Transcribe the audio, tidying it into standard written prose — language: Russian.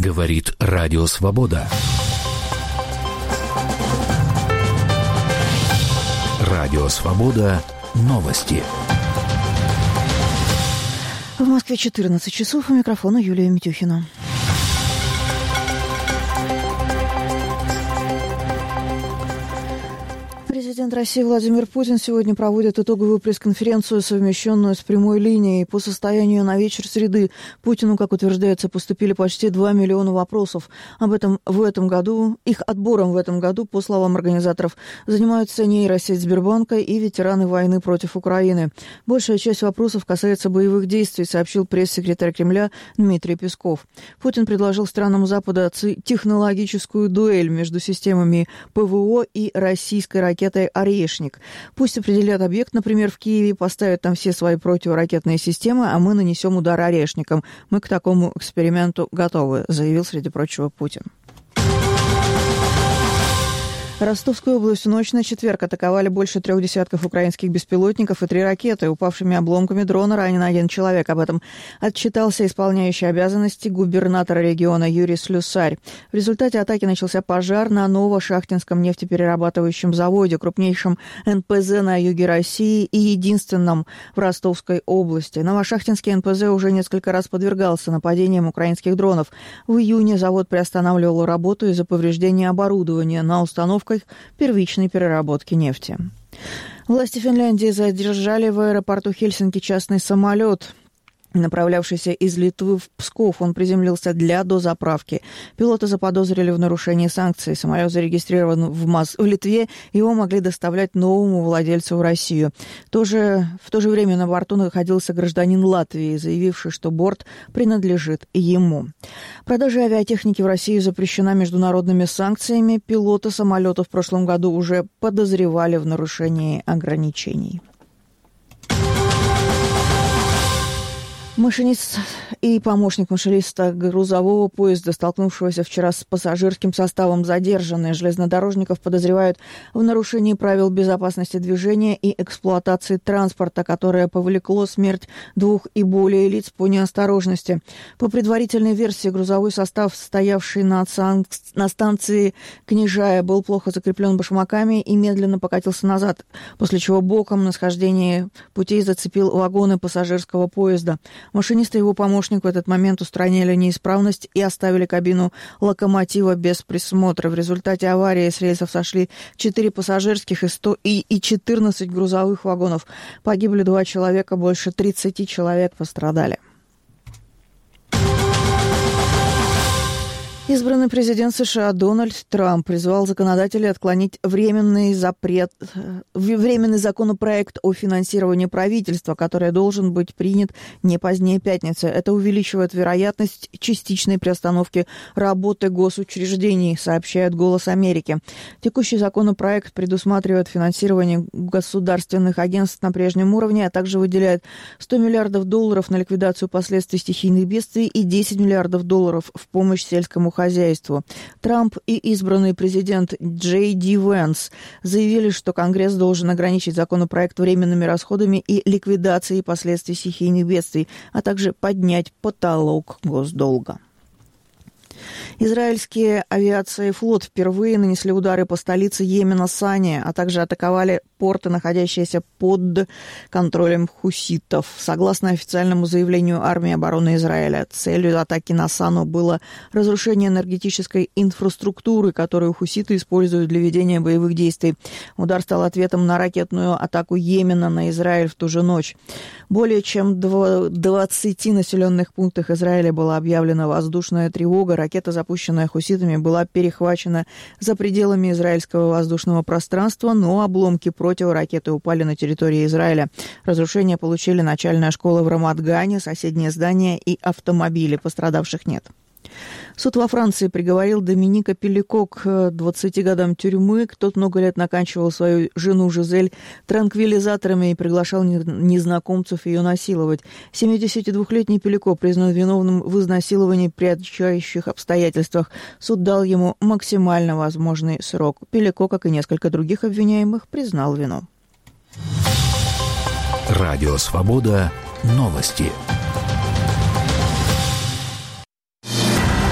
Говорит Радио Свобода. Радио Свобода. Новости. В Москве 14 часов. У микрофона Юлия Митюхина. Президент России Владимир Путин сегодня проводит итоговую пресс-конференцию, совмещенную с прямой линией. По состоянию на вечер среды Путину, как утверждается, поступили почти 2 миллиона вопросов. Их отбором в этом году, по словам организаторов, занимаются нейросеть Сбербанка и ветераны войны против Украины. Большая часть вопросов касается боевых действий, сообщил пресс-секретарь Кремля Дмитрий Песков. Путин предложил странам Запада технологическую дуэль между системами ПВО и российской ракетой «Орешник». Пусть определят объект, например, в Киеве, поставят там все свои противоракетные системы, а мы нанесем удар «Орешником». Мы к такому эксперименту готовы, заявил, среди прочего, Путин. Ростовскую область в ночь на четверг атаковали больше 3 десятков украинских беспилотников и 3 ракеты. Упавшими обломками дрона ранен 1 человек. Об этом отчитался исполняющий обязанности губернатора региона Юрий Слюсарь. В результате атаки начался пожар на Новошахтинском нефтеперерабатывающем заводе, крупнейшем НПЗ на юге России и единственном в Ростовской области. Новошахтинский НПЗ уже несколько раз подвергался нападениям украинских дронов. В июне завод приостанавливал работу из-за повреждения оборудования на установках первичной переработки нефти. Власти Финляндии задержали в аэропорту Хельсинки частный самолет, направлявшийся из Литвы в Псков. Он приземлился для дозаправки. Пилота заподозрили в нарушении санкций. Самолет зарегистрирован в Литве. Его могли доставлять новому владельцу в Россию. В то же время на борту находился гражданин Латвии, заявивший, что борт принадлежит ему. Продажа авиатехники в Россию запрещена международными санкциями. Пилота самолета в прошлом году уже подозревали в нарушении ограничений. Машинист и помощник машиниста грузового поезда, столкнувшегося вчера с пассажирским составом, задержаны. Железнодорожников подозревают в нарушении правил безопасности движения и эксплуатации транспорта, которое повлекло смерть 2 и более лиц по неосторожности. По предварительной версии, грузовой состав, стоявший на станции Княжая, был плохо закреплен башмаками и медленно покатился назад, после чего боком на схождении путей зацепил вагоны пассажирского поезда. Машинист и его помощник в этот момент устранили неисправность и оставили кабину локомотива без присмотра. В результате аварии с рельсов сошли 4 пассажирских и 14 грузовых вагонов. Погибли 2 человека, больше 30 человек пострадали. Избранный президент США Дональд Трамп призвал законодателей отклонить временный законопроект о финансировании правительства, который должен быть принят не позднее пятницы. Это увеличивает вероятность частичной приостановки работы госучреждений, сообщает «Голос Америки». Текущий законопроект предусматривает финансирование государственных агентств на прежнем уровне, а также выделяет $100 миллиардов на ликвидацию последствий стихийных бедствий и $10 миллиардов в помощь сельскому хозяйству. Трамп и избранный президент Джей Ди Венс заявили, что Конгресс должен ограничить законопроект временными расходами и ликвидацией последствий стихийных бедствий, а также поднять потолок госдолга. Израильские авиация и флот впервые нанесли удары по столице Йемена Сане, а также атаковали порты, находящиеся под контролем хуситов. Согласно официальному заявлению армии обороны Израиля, целью атаки на Сану было разрушение энергетической инфраструктуры, которую хуситы используют для ведения боевых действий. Удар стал ответом на ракетную атаку Йемена на Израиль в ту же ночь. Более чем в 20 населенных пунктах Израиля была объявлена воздушная тревога. Ракета, запущенная хуситами, была перехвачена за пределами израильского воздушного пространства, но обломки противоракеты упали на территории Израиля. Разрушения получили начальная школа в Рамат-Гане, соседнее здание и автомобили. Пострадавших нет. Суд во Франции приговорил Доминика Пелико к 20 годам тюрьмы. Тот много лет накачивал свою жену Жизель транквилизаторами и приглашал незнакомцев ее насиловать. 72-летний Пелико признан виновным в изнасиловании при отягчающих обстоятельствах. Суд дал ему максимально возможный срок. Пелико, как и несколько других обвиняемых, признал вину. Радио «Свобода». Новости.